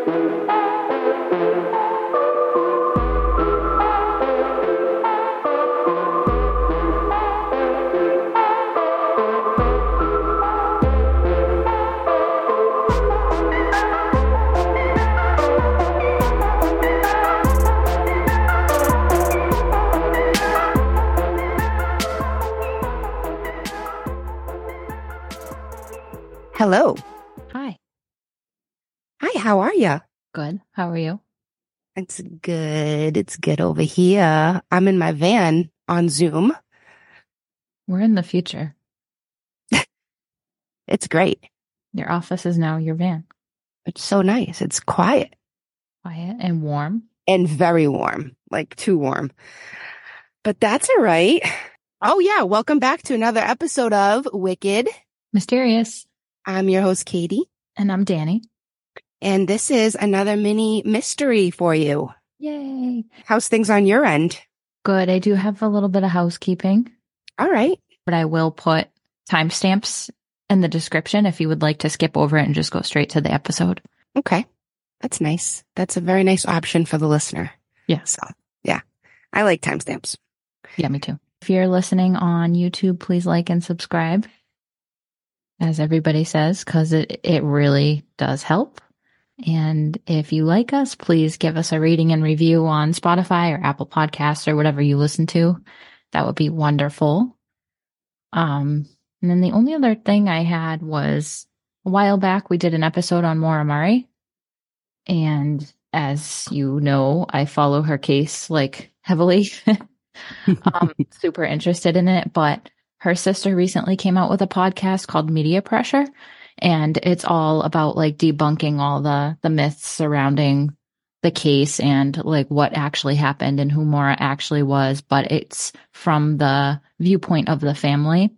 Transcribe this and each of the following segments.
Hello. Hi. Hi, how are you? Good. How are you? It's good. It's good over here. I'm in my van on Zoom. We're in the future. It's great. Your office is now your van. It's so nice. It's quiet Quiet and warm. and very warm, like too warm. But that's all right. Oh yeah, welcome back to another episode of Wicked. Mysterious. I'm your host, Katie. And I'm Danny. And this is another mini mystery for you. Yay. How's things on your end? Good. I do have a little bit of housekeeping, All right. but I will put timestamps in the description if you would like to skip over it and just go straight to the episode. Okay. That's nice. That's a very nice option for the listener. Yeah. So, yeah. I like timestamps. Yeah, me too. If you're listening on YouTube, please like and subscribe, as everybody says, because it really does help. And if you like us, please give us a rating and review on Spotify or Apple Podcasts or whatever you listen to. That would be wonderful. And then the only other thing I had was a while back, we did an episode on Maura Murray. And as you know, I follow her case like heavily. Super interested in it, but her sister recently came out with a podcast called Media Pressure, and it's all about like debunking all the myths surrounding the case and like what actually happened and who Maura actually was, but it's from the viewpoint of the family.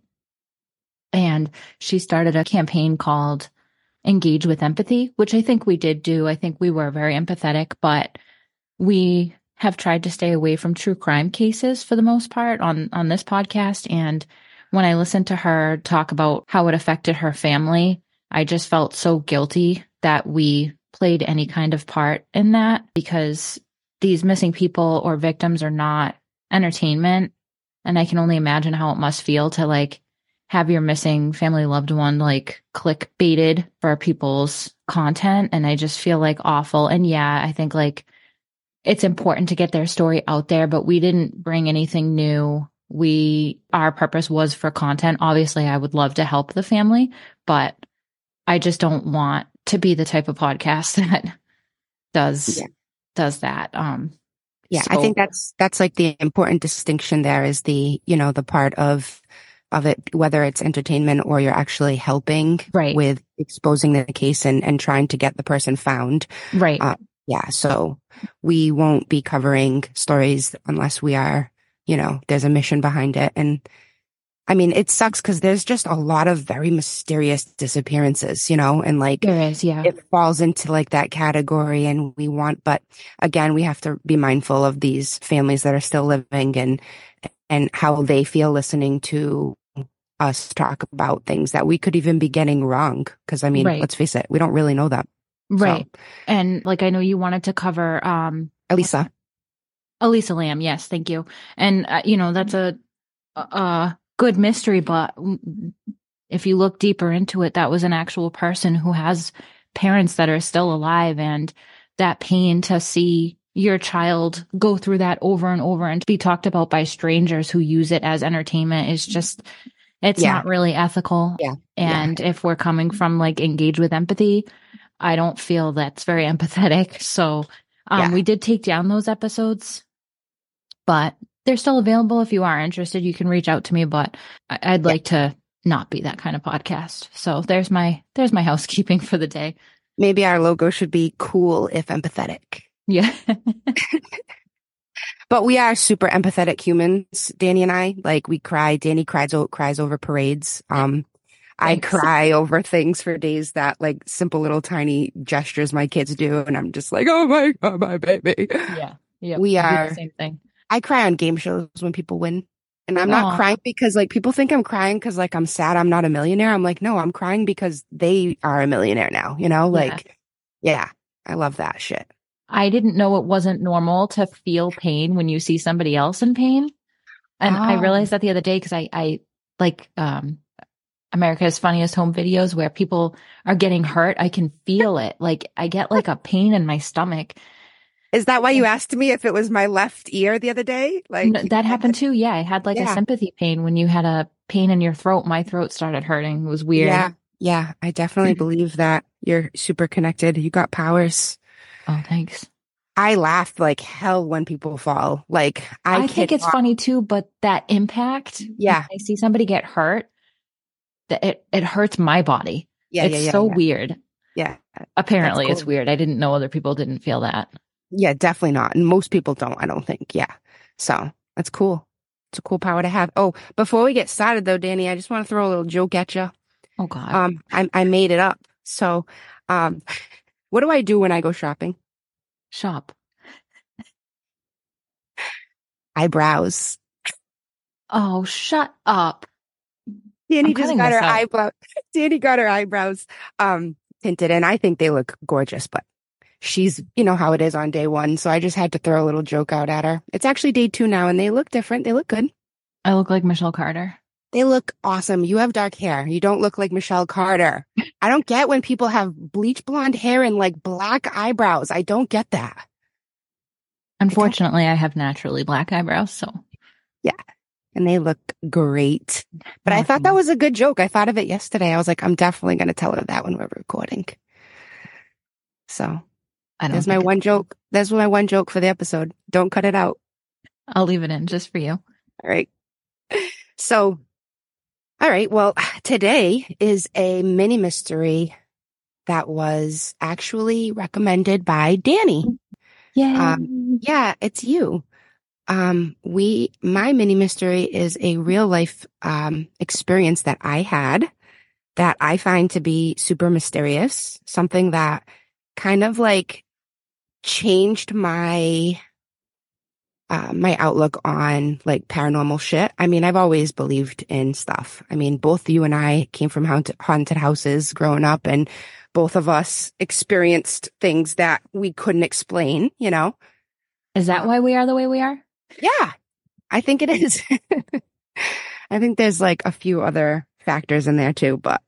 And she started a campaign called Engage with Empathy, which I think we did do. I think we were very empathetic, but we have tried to stay away from true crime cases for the most part on this podcast. And when I listened to her talk about how it affected her family, I just felt so guilty that we played any kind of part in that, because these missing people or victims are not entertainment. And I can only imagine how it must feel to like have your missing family loved one like clickbaited for people's content. And I just feel like awful. And yeah, I think like it's important to get their story out there, but we didn't bring anything new. Our purpose was for content. Obviously, I would love to help the family, but I just don't want to be the type of podcast that does that. Yeah, I think that's like the important distinction there is the part of it, whether it's entertainment or you're actually helping with exposing the case and trying to get the person found. Right. Yeah. So we won't be covering stories unless we are, there's a mission behind it. And I mean, it sucks because there's just a lot of very mysterious disappearances, and like there is, yeah. It falls into like that category but again, we have to be mindful of these families that are still living and how they feel listening to us talk about things that we could even be getting wrong. Cause I mean, let's face it, we don't really know that. Right. So. And like, I know you wanted to cover, Elisa Lam. Yes. Thank you. And, that's a good mystery, but if you look deeper into it, that was an actual person who has parents that are still alive, and that pain to see your child go through that over and over and to be talked about by strangers who use it as entertainment is just, it's not really ethical. Yeah. And if we're coming from like Engage with Empathy, I don't feel that's very empathetic. So we did take down those episodes, but they're still available. If you are interested, you can reach out to me, but I'd like to not be that kind of podcast. So there's my housekeeping for the day. Maybe our logo should be cool if empathetic. Yeah. But we are super empathetic humans, Danny and I. Like we cry. Danny cries over parades. I cry over things for days that like simple little tiny gestures my kids do. And I'm just like, oh my God, my baby. Yeah. Yeah. We are the same thing. I cry on game shows when people win. And I'm not crying because like people think I'm crying because like I'm sad I'm not a millionaire. I'm like, no, I'm crying because they are a millionaire now, like, yeah. I love that shit. I didn't know it wasn't normal to feel pain when you see somebody else in pain. And I Oh, realized that the other day because I like America's Funniest Home Videos where people are getting hurt. I can feel it. Like I get like a pain in my stomach. is that why you asked me if it was my left ear the other day? Like, That happened too. Yeah. I had like a yeah, sympathy pain when you had a pain in your throat. My throat started hurting. It was weird. yeah, yeah. I definitely believe that you're super connected. You got powers. Oh, thanks. I laugh like hell when people fall. Like, I I think kid it's not. funny too, but that impact, when Yeah, I see somebody get hurt, that it hurts my body. yeah, yeah, It's yeah, so yeah, weird. yeah. That's Apparently it's cool. weird. I didn't know other people didn't feel that. Yeah, definitely not. And most people don't, I don't think. Yeah. So that's cool. It's a cool power to have. Oh, before we get started though, Danny, I just want to throw a little joke at you. Oh God. I made it up. So, um, what do I do when I go shopping? Shop. I browse. Oh, shut up. Danny I'm just cutting got this her out. eyebrow. Danny got her eyebrows tinted, and I think they look gorgeous, but she's, you know how it is on day one. So I just had to throw a little joke out at her. It's actually day two now, and they look different. They look good. I look like Michelle Carter. They look awesome. You have dark hair. You don't look like Michelle Carter. I don't get when people have bleach blonde hair and like black eyebrows. I don't get that. Unfortunately, I have naturally black eyebrows, so. Yeah. And they look great. But I thought that was a good joke. I thought of it yesterday. I was like, I'm definitely going to tell her that when we're recording. So there's my one joke. There's my one joke for the episode. Don't cut it out. I'll leave it in just for you. All right. So, all right. Well, today is a mini mystery that was actually recommended by Danny. Yay. Yeah, it's you. My mini mystery is a real life, experience that I had that I find to be super mysterious, something that kind of like changed my, my outlook on like paranormal shit. I mean, I've always believed in stuff. I mean, both you and I came from haunted houses growing up, and both of us experienced things that we couldn't explain, you know? Is that why we are the way we are? Yeah, I think it is. I think there's like a few other factors in there too, but,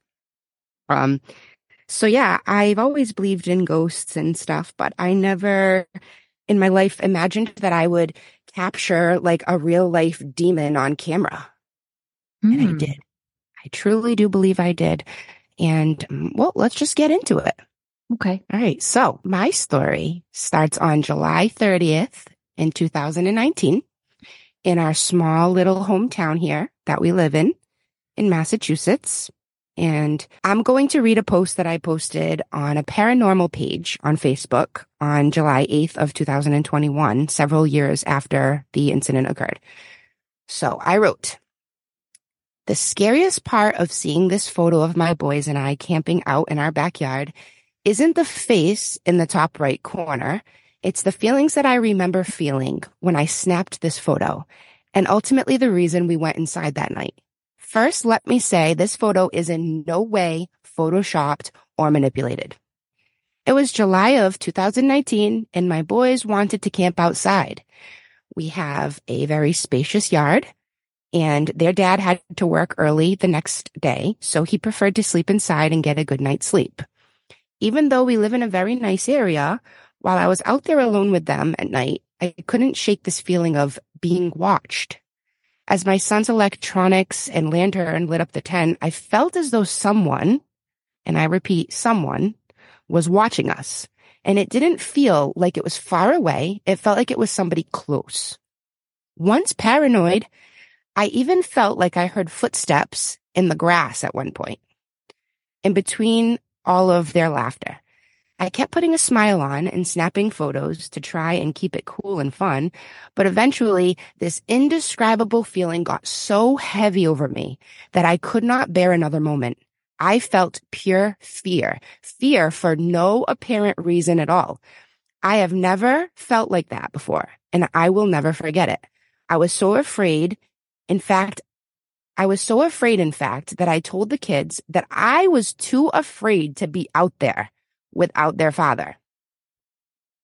so yeah, I've always believed in ghosts and stuff, but I never in my life imagined that I would capture like a real life demon on camera. And I did. I truly do believe I did. And well, let's just get into it. Okay. All right. So my story starts on July 30th in 2019 in our small little hometown here that we live in Massachusetts. And I'm going to read a post that I posted on a paranormal page on Facebook on July 8th of 2021, several years after the incident occurred. So I wrote, the scariest part of seeing this photo of my boys and I camping out in our backyard isn't the face in the top right corner. It's the feelings that I remember feeling when I snapped this photo, and ultimately the reason we went inside that night. First, let me say this photo is in no way photoshopped or manipulated. It was July of 2019, and my boys wanted to camp outside. We have a very spacious yard, and their dad had to work early the next day, so he preferred to sleep inside and get a good night's sleep. Even though we live in a very nice area, while I was out there alone with them at night, I couldn't shake this feeling of being watched. As my son's electronics and lantern lit up the tent, I felt as though someone, and I repeat, someone, was watching us. And it didn't feel like it was far away. It felt like it was somebody close. Once paranoid, I even felt like I heard footsteps in the grass at one point. In between all of their laughter, I kept putting a smile on and snapping photos to try and keep it cool and fun, but eventually this indescribable feeling got so heavy over me that I could not bear another moment. I felt pure fear for no apparent reason at all. I have never felt like that before, and I will never forget it. I was so afraid. In fact, that I told the kids that I was too afraid to be out there without their father.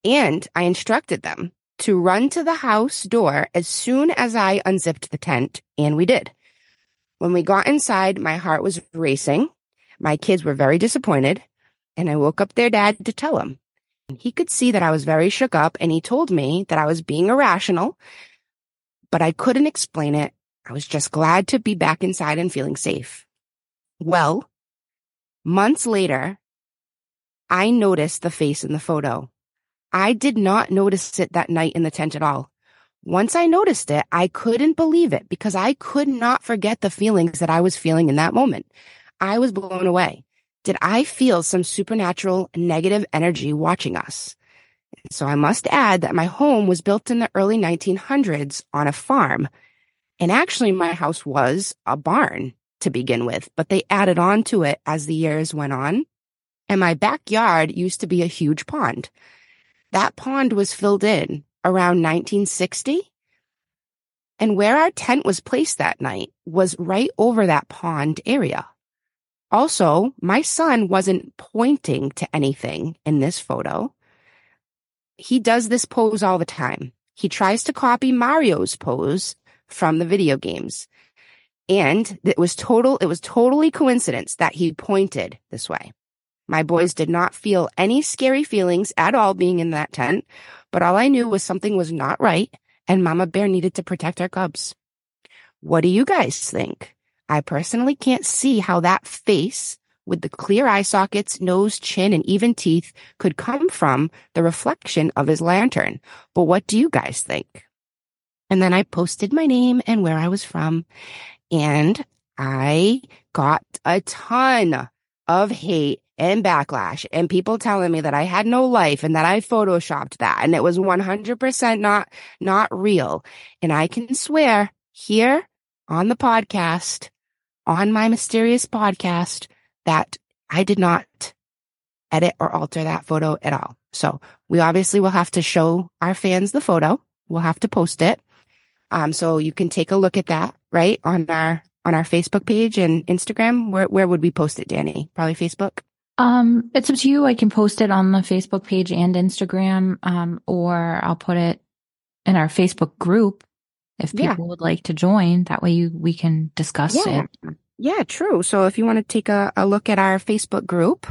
And I instructed them to run to the house door as soon as I unzipped the tent, and we did. When we got inside, my heart was racing. My kids were very disappointed, and I woke up their dad to tell him. He could see that I was very shook up, and he told me that I was being irrational, but I couldn't explain it. I was just glad to be back inside and feeling safe. Well, months later, I noticed the face in the photo. I did not notice it that night in the tent at all. Once I noticed it, I couldn't believe it because I could not forget the feelings that I was feeling in that moment. I was blown away. Did I feel some supernatural negative energy watching us? So I must add that my home was built in the early 1900s on a farm. And actually, my house was a barn to begin with, but they added on to it as the years went on. And my backyard used to be a huge pond. That pond was filled in around 1960. And where our tent was placed that night was right over that pond area. Also, my son wasn't pointing to anything in this photo. He does this pose all the time. He tries to copy Mario's pose from the video games. And it was totally coincidence that he pointed this way. My boys did not feel any scary feelings at all being in that tent, but all I knew was something was not right and Mama Bear needed to protect our cubs. What do you guys think? I personally can't see how that face with the clear eye sockets, nose, chin, and even teeth could come from the reflection of his lantern. But what do you guys think? And then I posted my name and where I was from, and I got a ton of hate and backlash and people telling me that I had no life and that I photoshopped that and it was 100% not real. And I can swear here on the podcast, on my mysterious podcast, that I did not edit or alter that photo at all. So we obviously will have to show our fans the photo. We'll have to post it. So you can take a look at that, right? On our Facebook page and Instagram. Where would we post it, Danny? Probably Facebook. It's up to you. I can post it on the Facebook page and Instagram, or I'll put it in our Facebook group if people would like to join. That way we can discuss it. Yeah, true. So if you want to take a look at our Facebook group,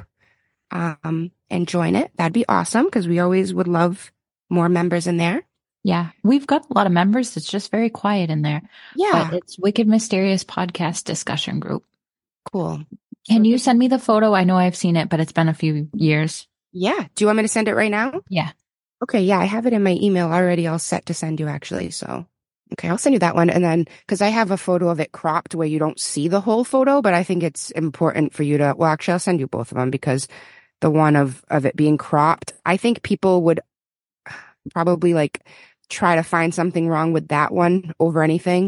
and join it, that'd be awesome because we always would love more members in there. Yeah, we've got a lot of members. It's just very quiet in there. Yeah. But it's Wicked Mysterious Podcast Discussion Group. Cool. Can you send me the photo? I know I've seen it, but it's been a few years. Yeah. Do you want me to send it right now? Yeah. Okay. Yeah. I have it in my email already all set to send you actually. So, okay. I'll send you that one. And then, cause I have a photo of it cropped where you don't see the whole photo, but I think it's important for you to, well, actually I'll send you both of them because the one of it being cropped, I think people would probably like try to find something wrong with that one over anything.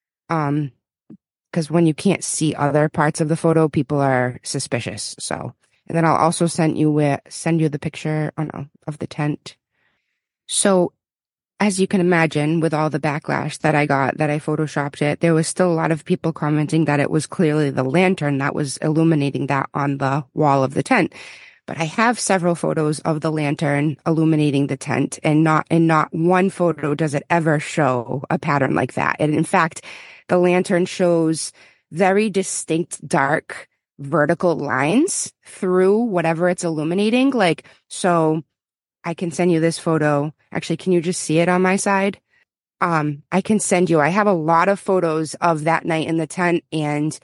Because when you can't see other parts of the photo, people are suspicious. So, and then I'll also send you the picture of the tent. So, as you can imagine, with all the backlash that I got, that I photoshopped it, there was still a lot of people commenting that it was clearly the lantern that was illuminating that on the wall of the tent. But I have several photos of the lantern illuminating the tent, and not one photo does it ever show a pattern like that. And in fact, the lantern shows very distinct dark vertical lines through whatever it's illuminating. Like, so I can send you this photo. Actually, can you just see it on my side? I can send you, I have a lot of photos of that night in the tent, and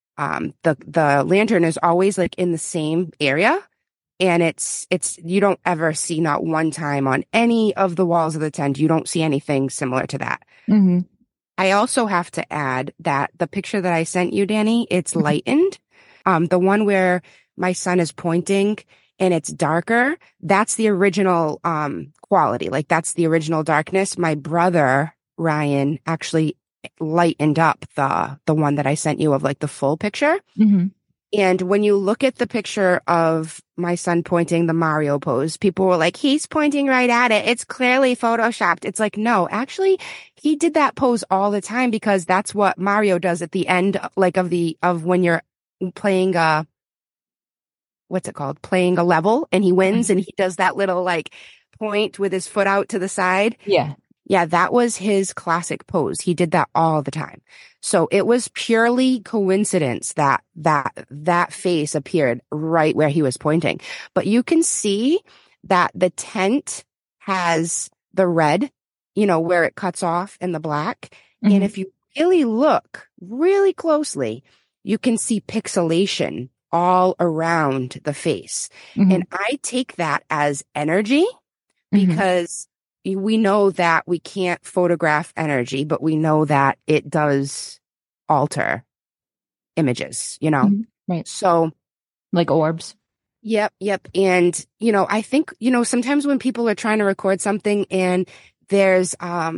the lantern is always like in the same area. And it's, you don't ever see, not one time on any of the walls of the tent, you don't see anything similar to that. Mm-hmm. I also have to add that the picture that I sent you, Danny, it's lightened. The one where my son is pointing and it's darker, that's the original, quality. Like that's the original darkness. My brother, Ryan, actually lightened up the one that I sent you of like the full picture. Mm-hmm. And when you look at the picture of my son pointing the Mario pose, people were like, he's pointing right at it. It's clearly photoshopped. It's like, no, actually, he did that pose all the time because that's what Mario does at the end, like of when you're playing playing a level and he wins and he does that little like point with his foot out to the side. Yeah. Yeah, that was his classic pose. He did that all the time. So it was purely coincidence that face appeared right where he was pointing. But you can see that the tent has the red, where it cuts off, and the black. And if you really look really closely, you can see pixelation all around the face. And I take that as energy because we know that we can't photograph energy, but we know that it does alter images, Right. So like orbs. Yep. And, I think, sometimes when people are trying to record something and there's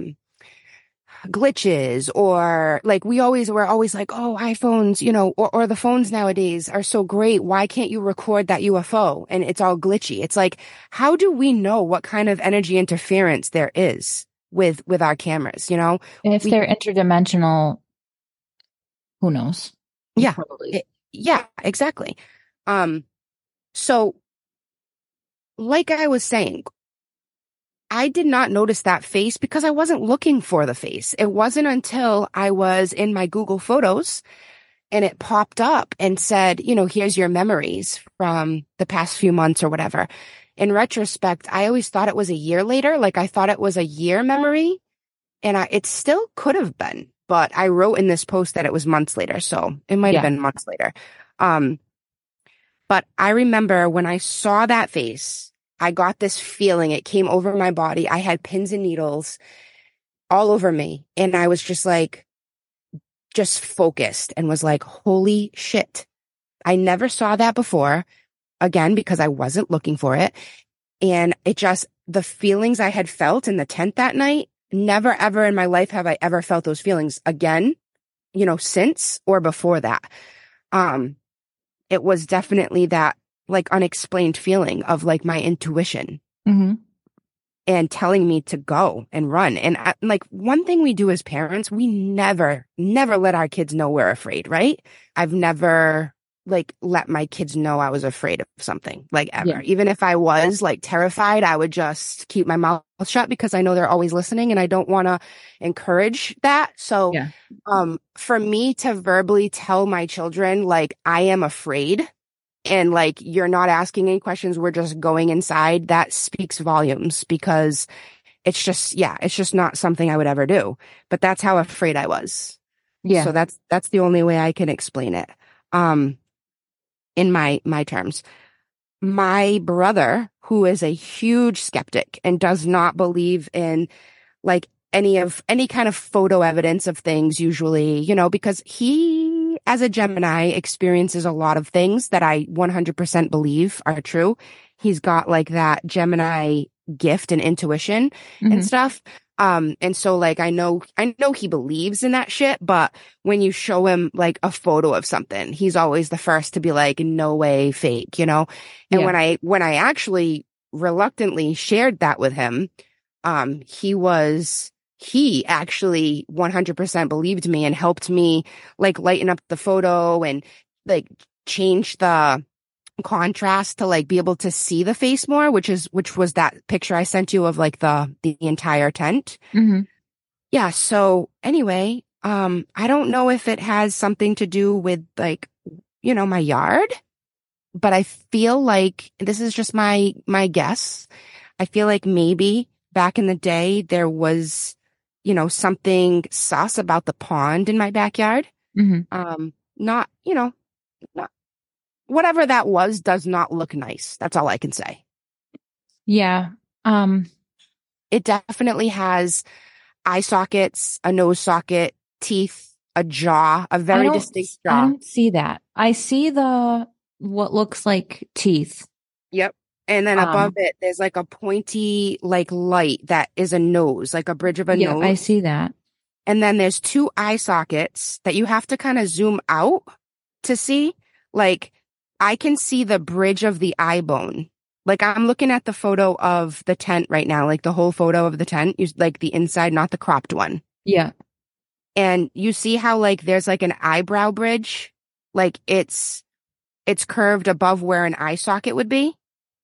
glitches, or like we're always like, oh, iPhones, or the phones nowadays are so great. Why can't you record that UFO? And it's all glitchy. It's like, how do we know what kind of energy interference there is with our cameras? If they're interdimensional, who knows? Yeah. Probably. Yeah, exactly. So like I was saying, I did not notice that face because I wasn't looking for the face. It wasn't until I was in my Google Photos and it popped up and said, here's your memories from the past few months or whatever. In retrospect, I always thought it was a year later. Like I thought it was a year memory, and it still could have been, but I wrote in this post that it was months later. So it might have been months later. But I remember when I saw that face, I got this feeling. It came over my body. I had pins and needles all over me. And I was just focused and was like, holy shit. I never saw that before, again, because I wasn't looking for it. And the feelings I had felt in the tent that night, never ever in my life have I ever felt those feelings again, since or before that. It was definitely that like unexplained feeling of like my intuition and telling me to go and run. And like one thing we do as parents, we never let our kids know we're afraid, right? I've never like let my kids know I was afraid of something, like ever. Yeah. Even if I was like terrified, I would just keep my mouth shut because I know they're always listening and I don't want to encourage that. So, for me to verbally tell my children, like, I am afraid and like, you're not asking any questions, we're just going inside, that speaks volumes because it's just not something I would ever do. But that's how afraid I was. Yeah. So that's the only way I can explain it. In my terms. My brother, who is a huge skeptic and does not believe in like any kind of photo evidence of things usually, because he, as a Gemini, experiences a lot of things that I 100% believe are true. He's got like that Gemini gift and intuition and stuff. And so like, I know he believes in that shit, but when you show him like a photo of something, he's always the first to be like, no way, fake, And when I actually reluctantly shared that with him, he actually 100% believed me and helped me like lighten up the photo and like change the contrast to like be able to see the face more, which was that picture I sent you of like the entire tent. Yeah. So anyway, I don't know if it has something to do with like, my yard, but I feel like this is just my guess. I feel like maybe back in the day there was, something sus about the pond in my backyard. Not whatever that was does not look nice. That's all I can say. Yeah. It definitely has eye sockets, a nose socket, teeth, a jaw, a very distinct jaw. I don't see that. I see what looks like teeth. Yep. And then above it, there's like a pointy, like light that is a nose, like a bridge of a nose. I see that. And then there's two eye sockets that you have to kind of zoom out to see. Like, I can see the bridge of the eye bone. Like, I'm looking at the photo of the tent right now, like the whole photo of the tent, like the inside, not the cropped one. Yeah. And you see how like there's like an eyebrow bridge, like it's curved above where an eye socket would be.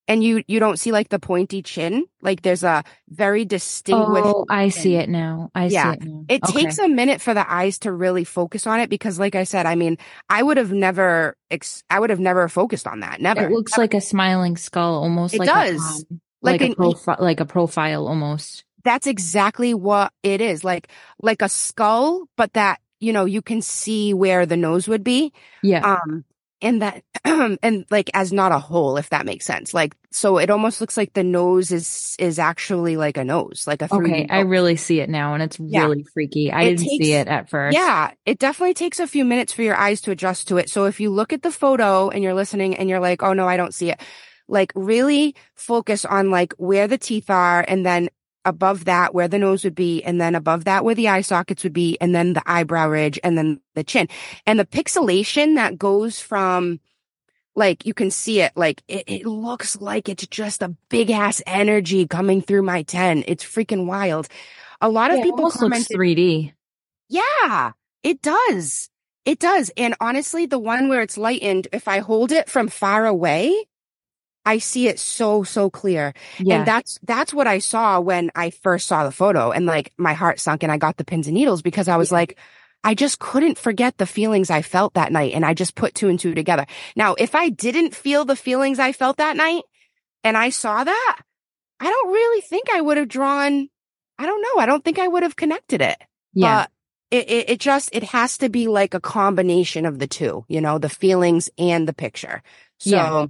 And you don't see like the pointy chin. Like there's a very distinguished Oh, I see chin. it now. I see Yeah. it now. It Okay. takes a minute for the eyes to really focus on it because like I said, I mean, I would have never focused on that. It Never. looks like a smiling skull, almost It does. Like an like a profile almost. That's exactly what it is. Like a skull, but that, you can see where the nose would be. Yeah. Um, and that, and like as not a hole, if that makes sense. Like, so it almost looks like the nose is actually like a nose, like a Okay, 3D I nose. really see it now and it's Yeah. really freaky. I It didn't see takes, it at first. yeah, it definitely takes a few minutes for your eyes to adjust to it. So if you look at the photo and you're listening and you're like, oh no, I don't see it, like really focus on like where the teeth are and then above that where the nose would be and then above that where the eye sockets would be and then the eyebrow ridge and then the chin. And the pixelation that goes from like you can see it like it looks like it's just a big ass energy coming through my 10. It's freaking wild. A lot of Yeah, it people almost looks commented, 3D. yeah, it does. It does. And honestly, the one where it's lightened, if I hold it from far away, I see it so clear. And Yeah. that's what I saw when I first saw the photo and like my heart sunk and I got the pins and needles because I was Yeah. like, I just couldn't forget the feelings I felt that night. And I just put two and two together. Now, if I didn't feel the feelings I felt that night and I saw that, I don't really think I would have drawn, I don't know. I don't think I would have connected it. Yeah. But it has to be like a combination of the two, the feelings and the picture. Yeah. So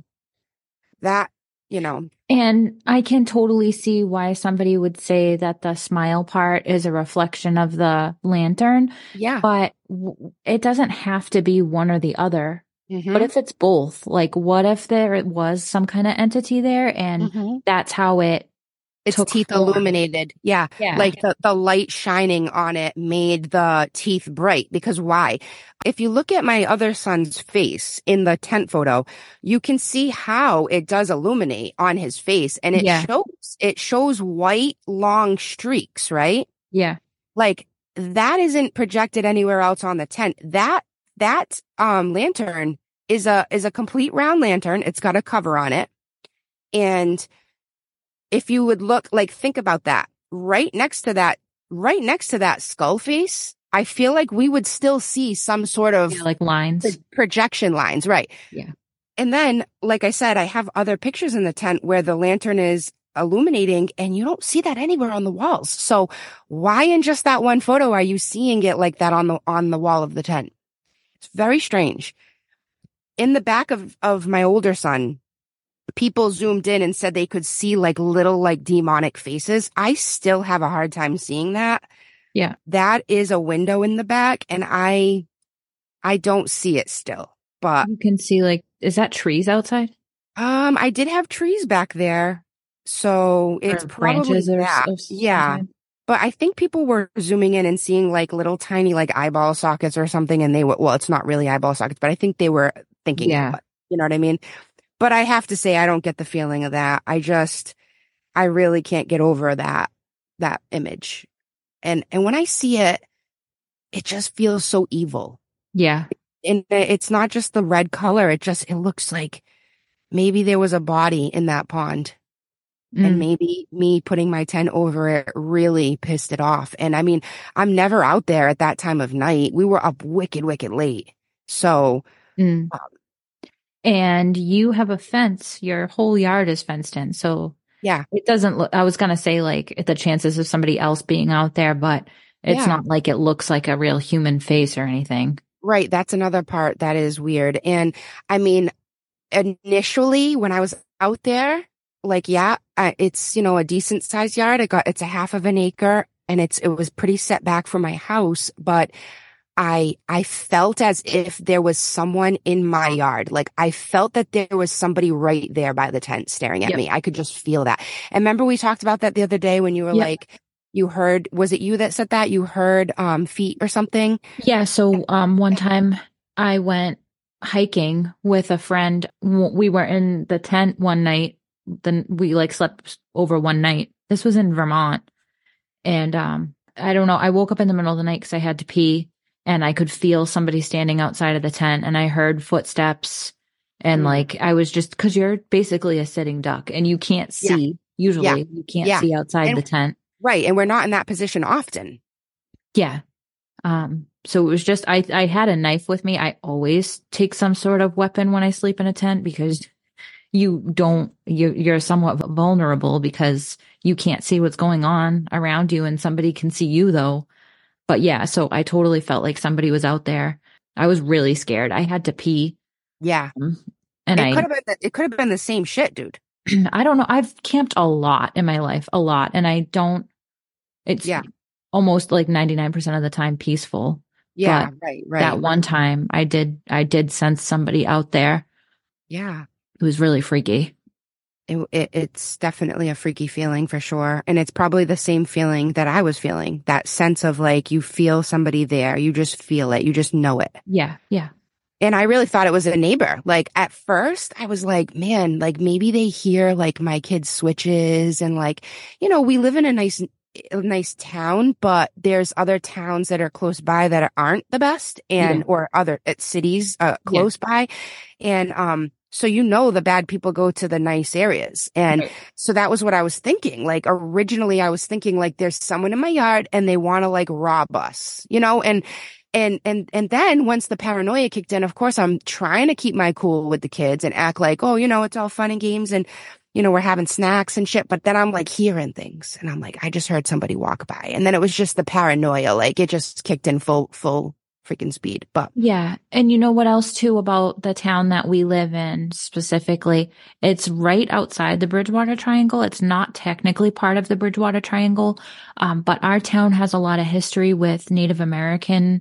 that. And I can totally see why somebody would say that the smile part is a reflection of the lantern, Yeah. but it doesn't have to be one or the other. Mm-hmm. What if it's both? Like, what if there was some kind of entity there and Mm-hmm. that's how Its took teeth form? illuminated. Yeah. Yeah. Like the light shining on it made the teeth bright. Because why? If you look at my other son's face in the tent photo, you can see how it does illuminate on his face and Yeah. it shows white long streaks, right? Yeah. Like that isn't projected anywhere else on the tent. That lantern is a complete round lantern. It's got a cover on it. And if you would look, like, think about that right next to that skull face, I feel like we would still see some sort of Yeah, like lines. projection lines. Right. Yeah. And then, like I said, I have other pictures in the tent where the lantern is illuminating and you don't see that anywhere on the walls. So why in just that one photo are you seeing it like that on the wall of the tent? It's very strange. In the back of my older son, people zoomed in and said they could see like little like demonic faces. I still have a hard time seeing that. Yeah. That is a window in the back and I don't see it still. But You can see like, is that trees outside? I did have trees back there. So it's Or probably branches or that. of some Yeah. kind? But I think people were zooming in and seeing like little tiny like eyeball sockets or something and well, it's not really eyeball sockets, but I think they were thinking Yeah. it, you know what I mean? But I have to say, I don't get the feeling of that. I really can't get over that image. And when I see it, it just feels so evil. Yeah. And it's not just the red color. It looks like maybe there was a body in that pond. And Mm. maybe me putting my tent over it really pissed it off. And I mean, I'm never out there at that time of night. We were up wicked late. So, Mm. And you have a fence. Your whole yard is fenced in. So yeah. it doesn't look, I was going to say like the chances of somebody else being out there, but it's Yeah. not like it looks like a real human face or anything. Right. That's another part that is weird. And I mean, initially when I was out there, like, yeah, it's, a decent sized yard. It's a half of an acre and it was pretty set back from my house, but I felt as if there was someone in my yard. Like I felt that there was somebody right there by the tent staring at Yep. me. I could just feel that. And remember we talked about that the other day when you were Yep. like, you heard, was it you that said that? You heard feet or something? Yeah. So one time I went hiking with a friend. We were in the tent one night. Then we like slept over one night. This was in Vermont. And I don't know. I woke up in the middle of the night because I had to pee and I could feel somebody standing outside of the tent and I heard footsteps And like, I was just, cause you're basically a sitting duck and you can't Yeah. see, usually you can't Yeah. see outside And the tent. right. And we're not in that position often. Yeah. So it was just, I had a knife with me. I always take some sort of weapon when I sleep in a tent because you're somewhat vulnerable because you can't see what's going on around you and somebody can see you though. But yeah, so I totally felt like somebody was out there. I was really scared. I had to pee. Yeah. And It could have been the same shit, dude. I don't know. I've camped a lot in my life, a lot. And it's almost like 99% of the time peaceful. Yeah. But Right. that one time I did sense somebody out there. Yeah. It was really freaky. It's definitely a freaky feeling for sure. And it's probably the same feeling that I was feeling, that sense of like, you feel somebody there. You just feel it. You just know it. Yeah. Yeah. And I really thought it was a neighbor. Like at first I was like, man, like maybe they hear like my kids' switches and like, we live in a nice town, but there's other towns that are close by that aren't the best or other cities, close by. And, so the bad people go to the nice areas. And so that was what I was thinking. Like originally I was thinking like there's someone in my yard and they want to like rob us, and then once the paranoia kicked in, of course, I'm trying to keep my cool with the kids and act like, oh, it's all fun and games and, we're having snacks and shit. But then I'm like hearing things and I'm like, I just heard somebody walk by. And then it was just the paranoia. Like it just kicked in full freaking speed. But yeah. And you know what else too about the town that we live in specifically? It's right outside the Bridgewater Triangle. It's not technically part of the Bridgewater Triangle. But our town has a lot of history with Native American,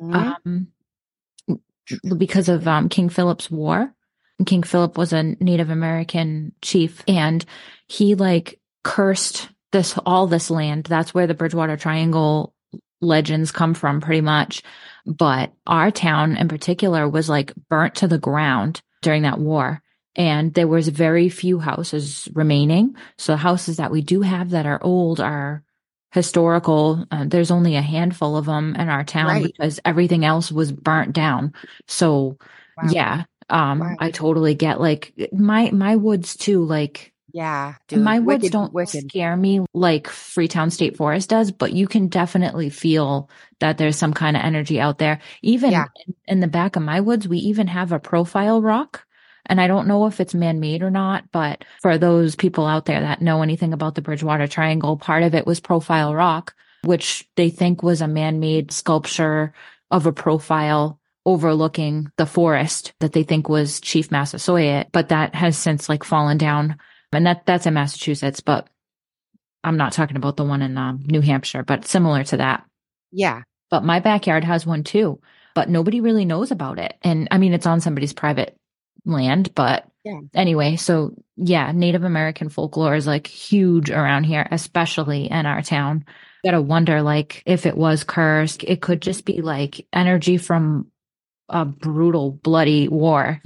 because of King Philip's War. And King Philip was a Native American chief and he like cursed all this land. That's where the Bridgewater Triangle legends come from pretty much. But our town in particular was like burnt to the ground during that war. And there was very few houses remaining. So the houses that we do have that are old are historical. There's only a handful of them in our town because everything else was burnt down. So yeah, I totally get like my woods too, like, yeah, dude. My woods don't scare me like Freetown State Forest does, but you can definitely feel that there's some kind of energy out there. Even in the back of my woods, we even have a profile rock. And I don't know if it's man-made or not, but for those people out there that know anything about the Bridgewater Triangle, part of it was profile rock, which they think was a man-made sculpture of a profile overlooking the forest that they think was Chief Massasoit, but that has since like fallen down. And that's in Massachusetts, but I'm not talking about the one in New Hampshire, but similar to that. Yeah. But my backyard has one too, but nobody really knows about it. And I mean, it's on somebody's private land, but anyway, so yeah, Native American folklore is like huge around here, especially in our town. You gotta wonder like if it was cursed, it could just be like energy from a brutal, bloody war,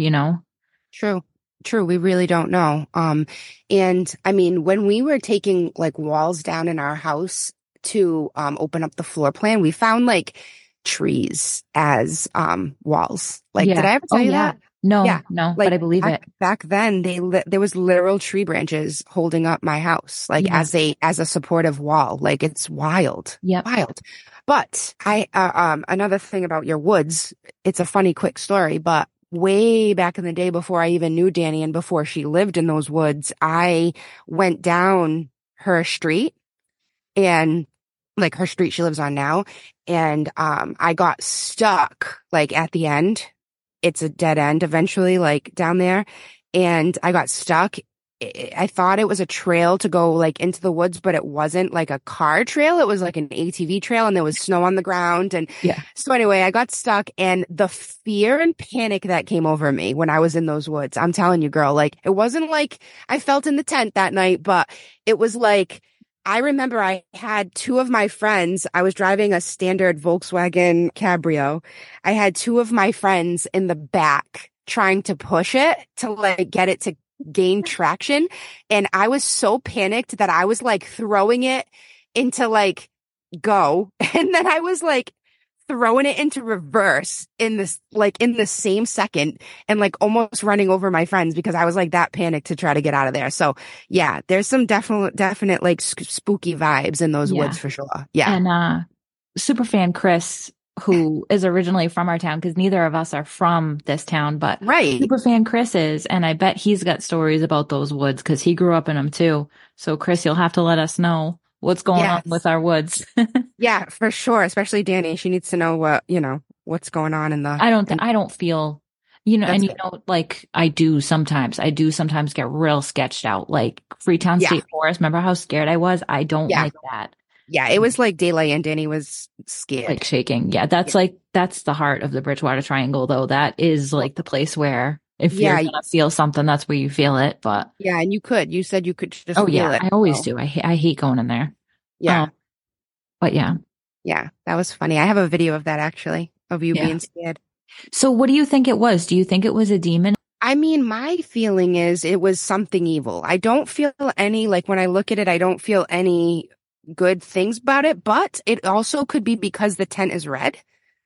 True. We really don't know. And I mean, when we were taking like walls down in our house to, open up the floor plan, we found like trees as, walls. Like, did I ever tell you that? No, like, but I believe it. Back then there was literal tree branches holding up my house, like as a supportive wall. Like it's wild. Yeah. Wild. But another thing about your woods, it's a funny quick story, but way back in the day before I even knew Danny and before she lived in those woods, I went down her street and like her street she lives on now. And, I got stuck like at the end. It's a dead end eventually, like down there. And I got stuck. I thought it was a trail to go like into the woods, but it wasn't like a car trail. It was like an ATV trail and there was snow on the ground. And so anyway, I got stuck and the fear and panic that came over me when I was in those woods, I'm telling you, girl, like it wasn't like I felt in the tent that night, but it was like, I remember I had two of my friends. I was driving a standard Volkswagen Cabrio. I had two of my friends in the back trying to push it to like get it to gain traction. And I was so panicked that I was like throwing it into like go. And then I was like throwing it into reverse in the same second and like almost running over my friends because I was like that panicked to try to get out of there. So yeah, there's some definite like spooky vibes in those woods for sure. Yeah. And superfan Chris, who is originally from our town, because neither of us are from this town, but Right. superfan Chris is, and I bet he's got stories about those woods because he grew up in them too. So Chris, you'll have to let us know what's going on with our woods. Yeah, for sure. Especially Danny. She needs to know what's going on in the. I don't feel, and like I do sometimes get real sketched out, like Freetown State Forest. Remember how scared I was? I don't like that. Yeah, it was like daylight and Danny was scared. Like shaking. Yeah, that's the heart of the Bridgewater Triangle, though. That is like the place where if you're gonna feel something, that's where you feel it. But yeah, and you said you could just feel it. I always do. I hate going in there. Yeah. But yeah. Yeah, that was funny. I have a video of that actually, of you being scared. So what do you think it was? Do you think it was a demon? I mean, my feeling is it was something evil. I don't feel any, like when I look at it, I don't feel any good things about it, but it also could be because the tent is red.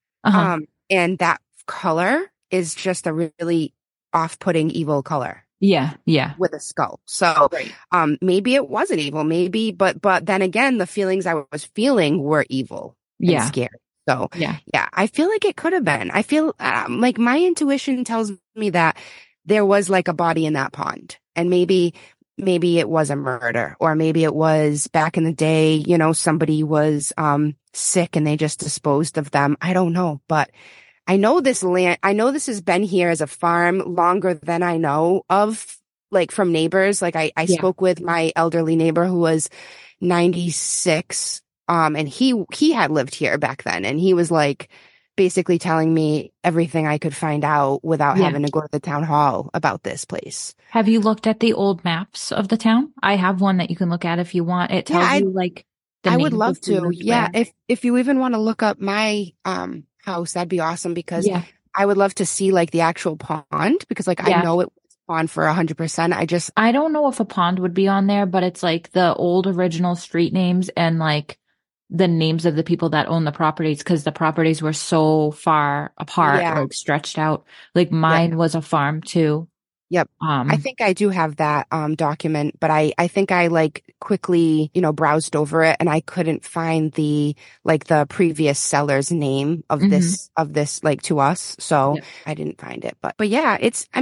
And that color is just a really off-putting evil color. Yeah. With a skull. So, maybe it wasn't evil, maybe, but then again, the feelings I was feeling were evil and scary. So, yeah, I feel like it could have been. I feel like my intuition tells me that there was like a body in that pond, and maybe it was a murder, or maybe it was back in the day, somebody was sick and they just disposed of them. I don't know, but I know this has been here as a farm longer than I know of, like from neighbors. Like I spoke with my elderly neighbor who was 96. And he had lived here back then, and he was like basically telling me everything I could find out without having to go to the town hall about this place. Have you looked at the old maps of the town? I have one that you can look at if you want. It tells you like the I would love to. Yeah. Where. If you even want to look up my house, that'd be awesome, because I would love to see like the actual pond, because like I know it was on for 100%. I don't know if a pond would be on there, but it's like the old original street names and like the names of the people that own the properties, because the properties were so far apart, like stretched out. Like mine was a farm too. Yep. I think I do have that document, but I think I like quickly, browsed over it, and I couldn't find the previous seller's name of this like to us. So I didn't find it. But yeah,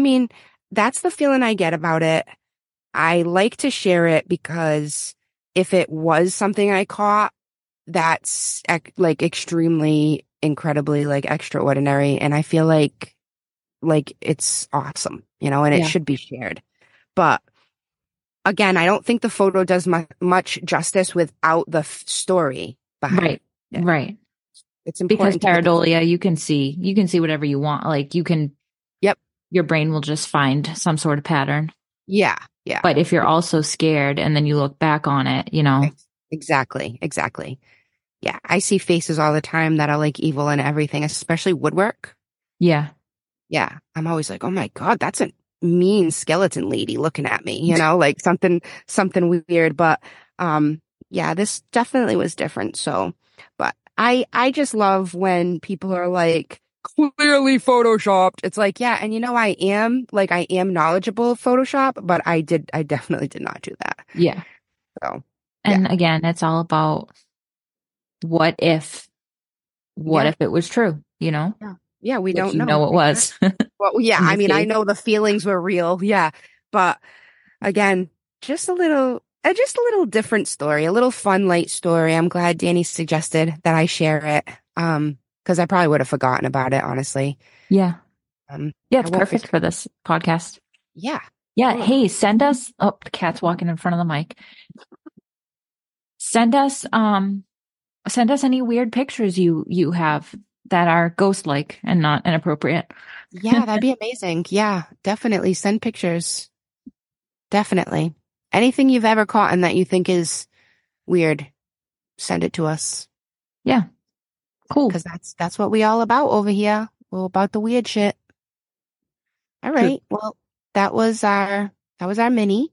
that's the feeling I get about it. I like to share it because if it was something I caught that's like extremely incredibly like extraordinary, and I feel like it's awesome, and it should be shared. But again, I don't think the photo does much justice without the story behind it. Right. It's important because pareidolia, you can see whatever you want. Like you can, your brain will just find some sort of pattern. Yeah. But if you're also scared and then you look back on it, Exactly. Yeah. I see faces all the time that are like evil and everything, especially woodwork. Yeah. I'm always like, oh my God, that's a mean skeleton lady looking at me, like something weird. But, this definitely was different. So, but I just love when people are like clearly photoshopped. It's like, yeah. And I am knowledgeable of Photoshop, but I definitely did not do that. Yeah. So, and again, it's all about what if it was true, Yeah, we don't know it was. Well, yeah, I mean, I know the feelings were real. Yeah. But again, just a little different story, a little fun, light story. I'm glad Danny suggested that I share it. Because I probably would have forgotten about it, honestly. Yeah. It's perfect for this podcast. Yeah. Yeah. Hey, send us, the cat's walking in front of the mic. Send us any weird pictures you have that are ghost-like and not inappropriate. Yeah, that'd be amazing. Yeah, definitely send pictures. Definitely. Anything you've ever caught and that you think is weird, send it to us. Yeah. Cool. Because that's what we all about over here. We're about the weird shit. All right. Well, that was our mini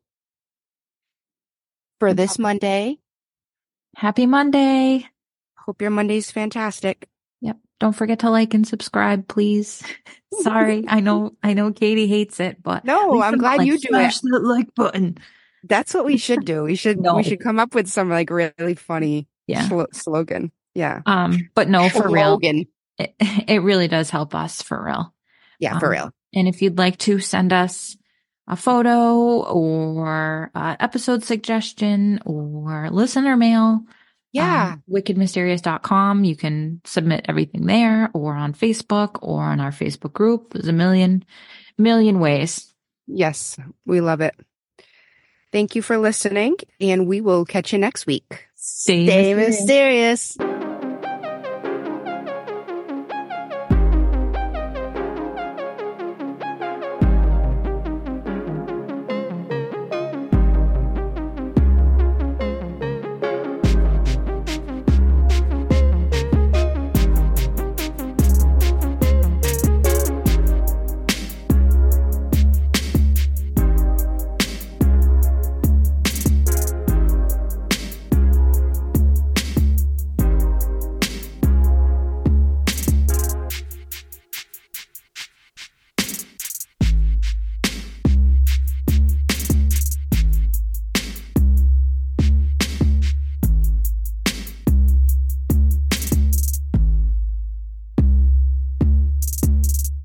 for this Monday. Happy Monday. Hope your Monday's fantastic. Yep. Don't forget to like and subscribe, please. Sorry. I know Katie hates it, but No, I'm glad you do it. Smash that like button. That's what we should do. We should come up with some like really funny slogan. Yeah. But no, for real. It really does help us, for real. Yeah, for real. And if you'd like to send us a photo or episode suggestion or listener mail, wickedmysterious.com. You can submit everything there, or on Facebook, or on our Facebook group. There's a million ways. Yes, we love it. Thank you for listening, and we will catch you next week. Stay mysterious.